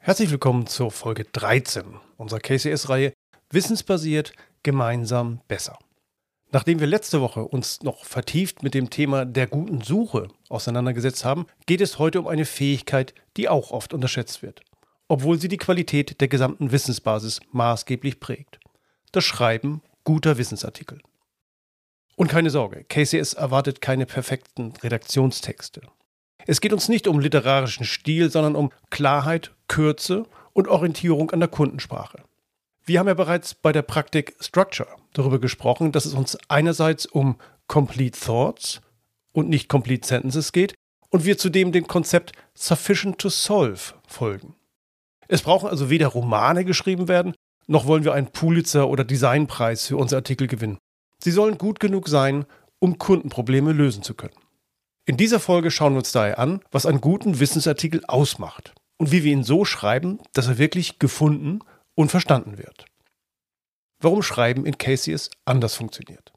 Herzlich willkommen zur Folge 13 unserer KCS-Reihe Wissensbasiert, gemeinsam besser. Nachdem wir letzte Woche uns noch vertieft mit dem Thema der guten Suche auseinandergesetzt haben, geht es heute um eine Fähigkeit, die auch oft unterschätzt wird, obwohl sie die Qualität der gesamten Wissensbasis maßgeblich prägt: das Schreiben guter Wissensartikel. Und keine Sorge, KCS erwartet keine perfekten Redaktionstexte. Es geht uns nicht um literarischen Stil, sondern um Klarheit, Kürze und Orientierung an der Kundensprache. Wir haben ja bereits bei der Praktik Structure darüber gesprochen, dass es uns einerseits um Complete Thoughts und nicht Complete Sentences geht und wir zudem dem Konzept Sufficient to Solve folgen. Es brauchen also weder Romane geschrieben werden, noch wollen wir einen Pulitzer- oder Designpreis für unsere Artikel gewinnen. Sie sollen gut genug sein, um Kundenprobleme lösen zu können. In dieser Folge schauen wir uns daher an, was einen guten Wissensartikel ausmacht und wie wir ihn so schreiben, dass er wirklich gefunden und verstanden wird. Warum Schreiben in KCS anders funktioniert.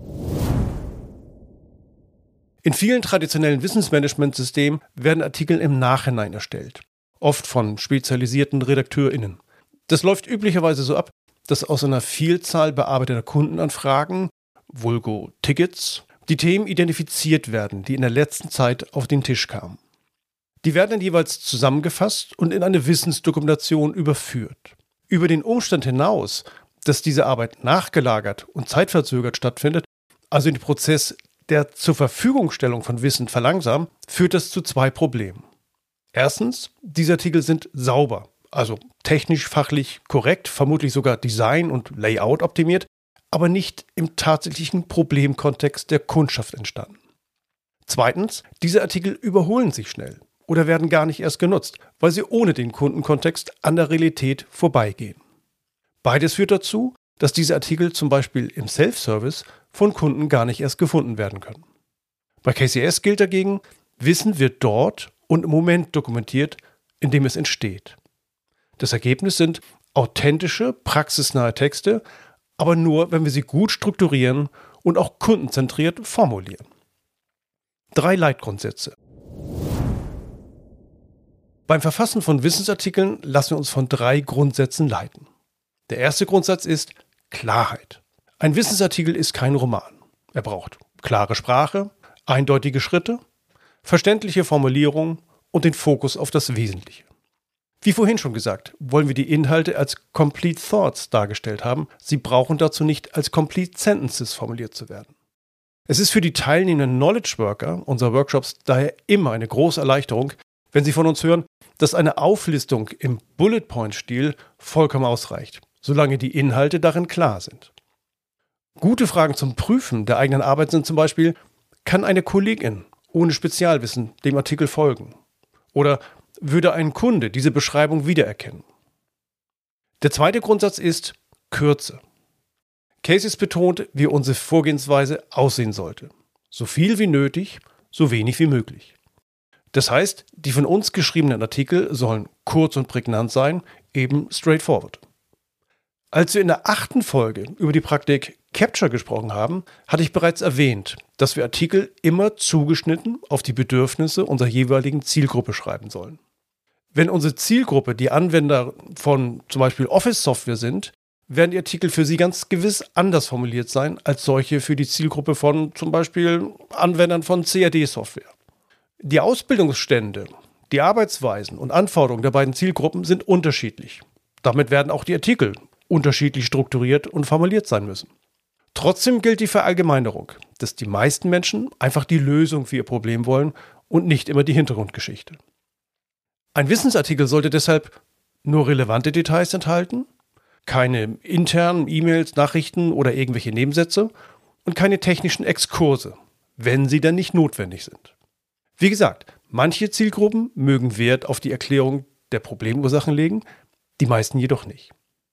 In vielen traditionellen Wissensmanagementsystemen werden Artikel im Nachhinein erstellt, oft von spezialisierten RedakteurInnen. Das läuft üblicherweise so ab, dass aus einer Vielzahl bearbeiteter Kundenanfragen, vulgo Tickets, die Themen identifiziert werden, die in der letzten Zeit auf den Tisch kamen. Die werden dann jeweils zusammengefasst und in eine Wissensdokumentation überführt. Über den Umstand hinaus, dass diese Arbeit nachgelagert und zeitverzögert stattfindet, also den Prozess der Zurverfügungstellung von Wissen verlangsamt, führt das zu zwei Problemen. Erstens, diese Artikel sind sauber, also technisch, fachlich korrekt, vermutlich sogar Design und Layout optimiert, aber nicht im tatsächlichen Problemkontext der Kundschaft entstanden. Zweitens, diese Artikel überholen sich schnell oder werden gar nicht erst genutzt, weil sie ohne den Kundenkontext an der Realität vorbeigehen. Beides führt dazu, dass diese Artikel zum Beispiel im Self-Service von Kunden gar nicht erst gefunden werden können. Bei KCS gilt dagegen, Wissen wird dort und im Moment dokumentiert, in dem es entsteht. Das Ergebnis sind authentische, praxisnahe Texte, aber nur, wenn wir sie gut strukturieren und auch kundenzentriert formulieren. 3 Leitgrundsätze. Beim Verfassen von Wissensartikeln lassen wir uns von 3 Grundsätzen leiten. Der erste Grundsatz ist Klarheit. Ein Wissensartikel ist kein Roman. Er braucht klare Sprache, eindeutige Schritte, verständliche Formulierungen und den Fokus auf das Wesentliche. Wie vorhin schon gesagt, wollen wir die Inhalte als Complete Thoughts dargestellt haben. Sie brauchen dazu nicht als Complete Sentences formuliert zu werden. Es ist für die teilnehmenden Knowledge Worker unserer Workshops daher immer eine große Erleichterung, wenn sie von uns hören, dass eine Auflistung im Bullet-Point-Stil vollkommen ausreicht, solange die Inhalte darin klar sind. Gute Fragen zum Prüfen der eigenen Arbeit sind zum Beispiel: Kann eine Kollegin ohne Spezialwissen dem Artikel folgen? Oder würde ein Kunde diese Beschreibung wiedererkennen? Der zweite Grundsatz ist Kürze. KCS betont, wie unsere Vorgehensweise aussehen sollte. So viel wie nötig, so wenig wie möglich. Das heißt, die von uns geschriebenen Artikel sollen kurz und prägnant sein, eben straightforward. Als wir in der 8. Folge über die Praktik Capture gesprochen haben, hatte ich bereits erwähnt, dass wir Artikel immer zugeschnitten auf die Bedürfnisse unserer jeweiligen Zielgruppe schreiben sollen. Wenn unsere Zielgruppe die Anwender von zum Beispiel Office-Software sind, werden die Artikel für sie ganz gewiss anders formuliert sein als solche für die Zielgruppe von zum Beispiel Anwendern von CAD-Software. Die Ausbildungsstände, die Arbeitsweisen und Anforderungen der beiden Zielgruppen sind unterschiedlich. Damit werden auch die Artikel unterschiedlich strukturiert und formuliert sein müssen. Trotzdem gilt die Verallgemeinerung, dass die meisten Menschen einfach die Lösung für ihr Problem wollen und nicht immer die Hintergrundgeschichte. Ein Wissensartikel sollte deshalb nur relevante Details enthalten, keine internen E-Mails, Nachrichten oder irgendwelche Nebensätze und keine technischen Exkurse, wenn sie dann nicht notwendig sind. Wie gesagt, manche Zielgruppen mögen Wert auf die Erklärung der Problemursachen legen, die meisten jedoch nicht.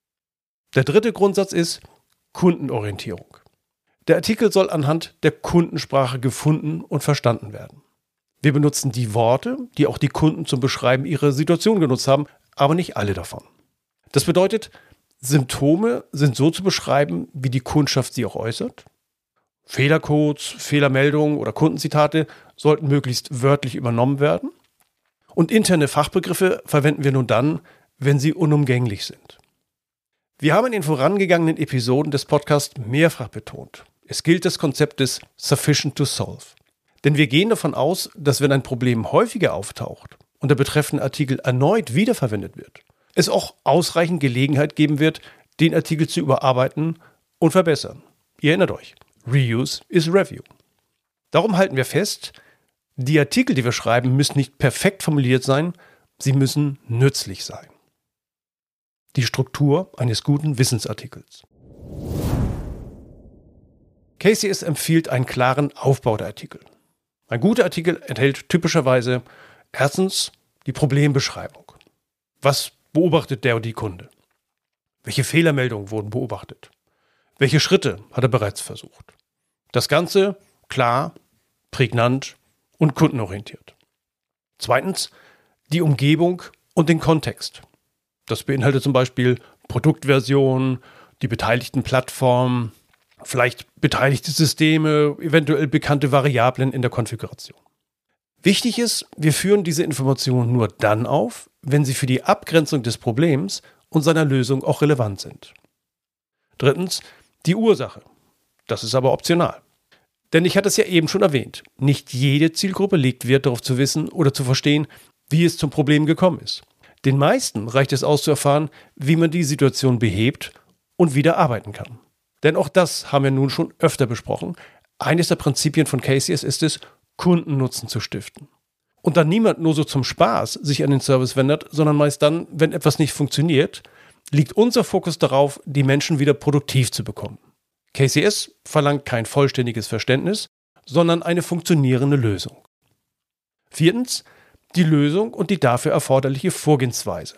Der dritte Grundsatz ist Kundenorientierung. Der Artikel soll anhand der Kundensprache gefunden und verstanden werden. Wir benutzen die Worte, die auch die Kunden zum Beschreiben ihrer Situation genutzt haben, aber nicht alle davon. Das bedeutet, Symptome sind so zu beschreiben, wie die Kundschaft sie auch äußert. Fehlercodes, Fehlermeldungen oder Kundenzitate sollten möglichst wörtlich übernommen werden. Und interne Fachbegriffe verwenden wir nur dann, wenn sie unumgänglich sind. Wir haben in den vorangegangenen Episoden des Podcasts mehrfach betont, es gilt das Konzept des Sufficient to Solve. Denn wir gehen davon aus, dass wenn ein Problem häufiger auftaucht und der betreffende Artikel erneut wiederverwendet wird, es auch ausreichend Gelegenheit geben wird, den Artikel zu überarbeiten und verbessern. Ihr erinnert euch, Reuse is Review. Darum halten wir fest, die Artikel, die wir schreiben, müssen nicht perfekt formuliert sein, sie müssen nützlich sein. Die Struktur eines guten Wissensartikels. KCS empfiehlt einen klaren Aufbau der Artikel. Ein guter Artikel enthält typischerweise erstens die Problembeschreibung. Was beobachtet der oder die Kunde? Welche Fehlermeldungen wurden beobachtet? Welche Schritte hat er bereits versucht? Das Ganze klar, prägnant und kundenorientiert. Zweitens die Umgebung und den Kontext. Das beinhaltet zum Beispiel Produktversion, die beteiligten Plattformen, vielleicht beteiligte Systeme, eventuell bekannte Variablen in der Konfiguration. Wichtig ist, wir führen diese Informationen nur dann auf, wenn sie für die Abgrenzung des Problems und seiner Lösung auch relevant sind. Drittens, die Ursache. Das ist aber optional. Denn ich hatte es ja eben schon erwähnt, nicht jede Zielgruppe legt Wert darauf zu wissen oder zu verstehen, wie es zum Problem gekommen ist. Den meisten reicht es aus zu erfahren, wie man die Situation behebt und wieder arbeiten kann. Denn auch das haben wir nun schon öfter besprochen. Eines der Prinzipien von KCS ist es, Kundennutzen zu stiften. Und da niemand nur so zum Spaß sich an den Service wendet, sondern meist dann, wenn etwas nicht funktioniert, liegt unser Fokus darauf, die Menschen wieder produktiv zu bekommen. KCS verlangt kein vollständiges Verständnis, sondern eine funktionierende Lösung. Viertens, die Lösung und die dafür erforderliche Vorgehensweise.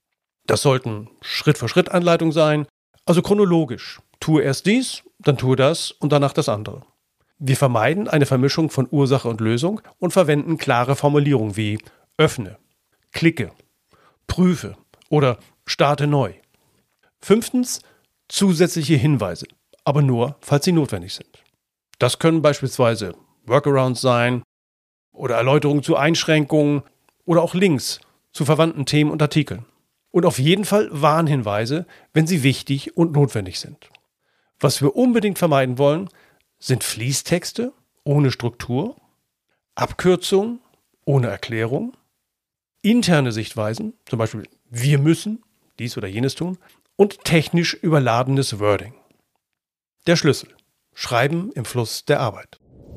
Das sollten Schritt-für-Schritt-Anleitungen sein, also chronologisch. Tue erst dies, dann tue das und danach das andere. Wir vermeiden eine Vermischung von Ursache und Lösung und verwenden klare Formulierungen wie öffne, klicke, prüfe oder starte neu. Fünftens, zusätzliche Hinweise, aber nur, falls sie notwendig sind. Das können beispielsweise Workarounds sein oder Erläuterungen zu Einschränkungen oder auch Links zu verwandten Themen und Artikeln. Und auf jeden Fall Warnhinweise, wenn sie wichtig und notwendig sind. Was wir unbedingt vermeiden wollen, sind Fließtexte ohne Struktur, Abkürzungen ohne Erklärung, interne Sichtweisen, zum Beispiel wir müssen dies oder jenes tun, und technisch überladenes Wording. Der Schlüssel: Schreiben im Fluss der Arbeit.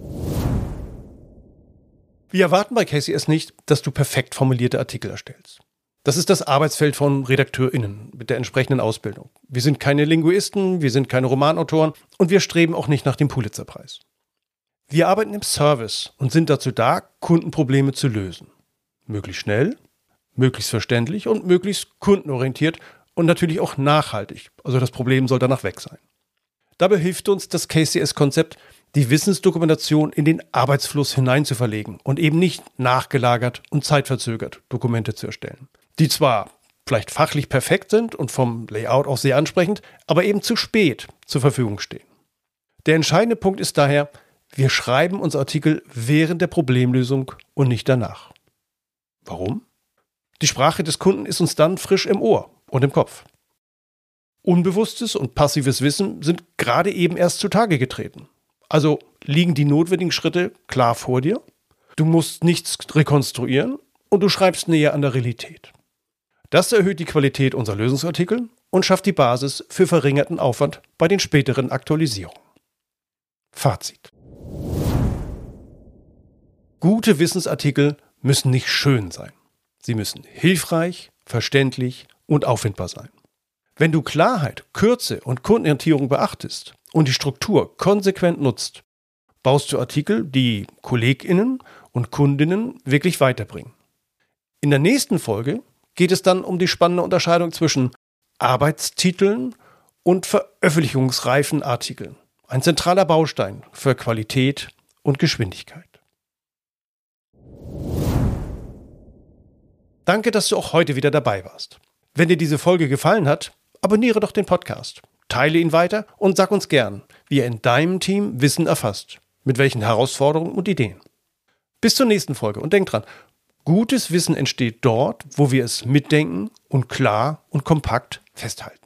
Wir erwarten bei KCS nicht, dass du perfekt formulierte Artikel erstellst. Das ist das Arbeitsfeld von RedakteurInnen mit der entsprechenden Ausbildung. Wir sind keine Linguisten, wir sind keine Romanautoren und wir streben auch nicht nach dem Pulitzerpreis. Wir arbeiten im Service und sind dazu da, Kundenprobleme zu lösen. Möglichst schnell, möglichst verständlich und möglichst kundenorientiert und natürlich auch nachhaltig. Also das Problem soll danach weg sein. Dabei hilft uns das KCS-Konzept, die Wissensdokumentation in den Arbeitsfluss hineinzuverlegen und eben nicht nachgelagert und zeitverzögert Dokumente zu erstellen, die zwar vielleicht fachlich perfekt sind und vom Layout auch sehr ansprechend, aber eben zu spät zur Verfügung stehen. Der entscheidende Punkt ist daher, wir schreiben unsere Artikel während der Problemlösung und nicht danach. Warum? Die Sprache des Kunden ist uns dann frisch im Ohr und im Kopf. Unbewusstes und passives Wissen sind gerade eben erst zutage getreten. Also liegen die notwendigen Schritte klar vor dir, du musst nichts rekonstruieren und du schreibst näher an der Realität. Das erhöht die Qualität unserer Lösungsartikel und schafft die Basis für verringerten Aufwand bei den späteren Aktualisierungen. Fazit: Gute Wissensartikel müssen nicht schön sein. Sie müssen hilfreich, verständlich und auffindbar sein. Wenn du Klarheit, Kürze und Kundenorientierung beachtest und die Struktur konsequent nutzt, baust du Artikel, die KollegInnen und Kundinnen wirklich weiterbringen. In der nächsten Folge geht es dann um die spannende Unterscheidung zwischen Arbeitstiteln und veröffentlichungsreifen Artikeln. Ein zentraler Baustein für Qualität und Geschwindigkeit. Danke, dass du auch heute wieder dabei warst. Wenn dir diese Folge gefallen hat, abonniere doch den Podcast, teile ihn weiter und sag uns gern, wie er in deinem Team Wissen erfasst, mit welchen Herausforderungen und Ideen. Bis zur nächsten Folge und denk dran, Gutes Wissen entsteht dort, wo wir es mitdenken und klar und kompakt festhalten.